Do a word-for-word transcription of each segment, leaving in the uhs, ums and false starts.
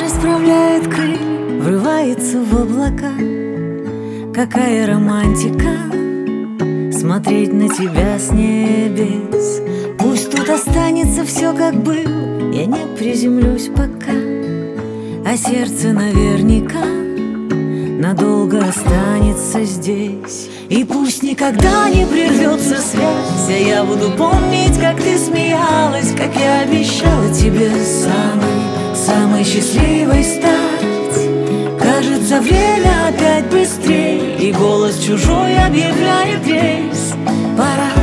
расправляет крылья, врывается в облака. Какая романтика смотреть на тебя с небес. Пусть тут останется все как было, я не приземлюсь пока, а сердце наверняка надолго останется здесь. И пусть никогда не прервется связь, а я буду помнить, как ты смеялась, как я обещала тебе самой, самой счастливой стать. Кажется, время опять быстрее, и голос чужой объявляет рейс. Пора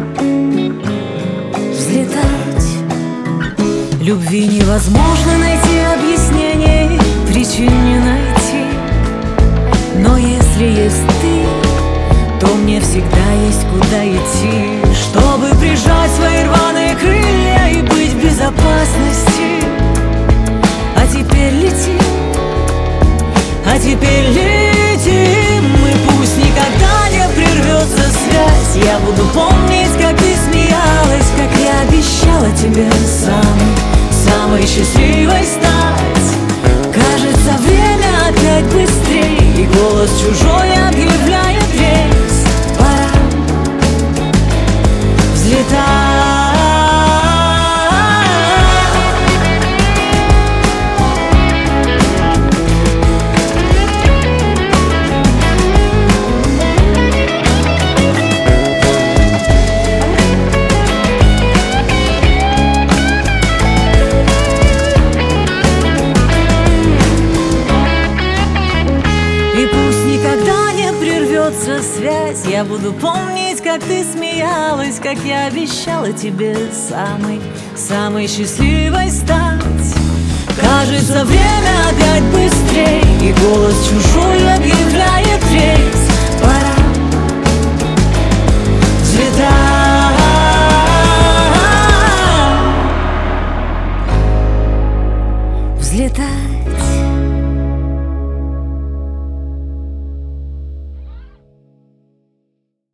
взлетать. Любви невозможно найти объяснение, причин не найти. Но если есть ты, то мне всегда есть куда идти, чтобы прижать свои рваные крылья и быть в безопасности. А теперь лети, а теперь летим. И пусть никогда не прервется связь, я буду помнить, как ты смеялась, как я обещала тебе самой, самой счастливой стать. Кажется, время опять быстрее, и голос чужой объявляет рейс. Пора взлетать. Связь, я буду помнить, как ты смеялась, как я обещала тебе самой, самой счастливой стать. Кажется, время опять быстрее, и голос чужой объявляет рейс. Пора взлетать, взлетать.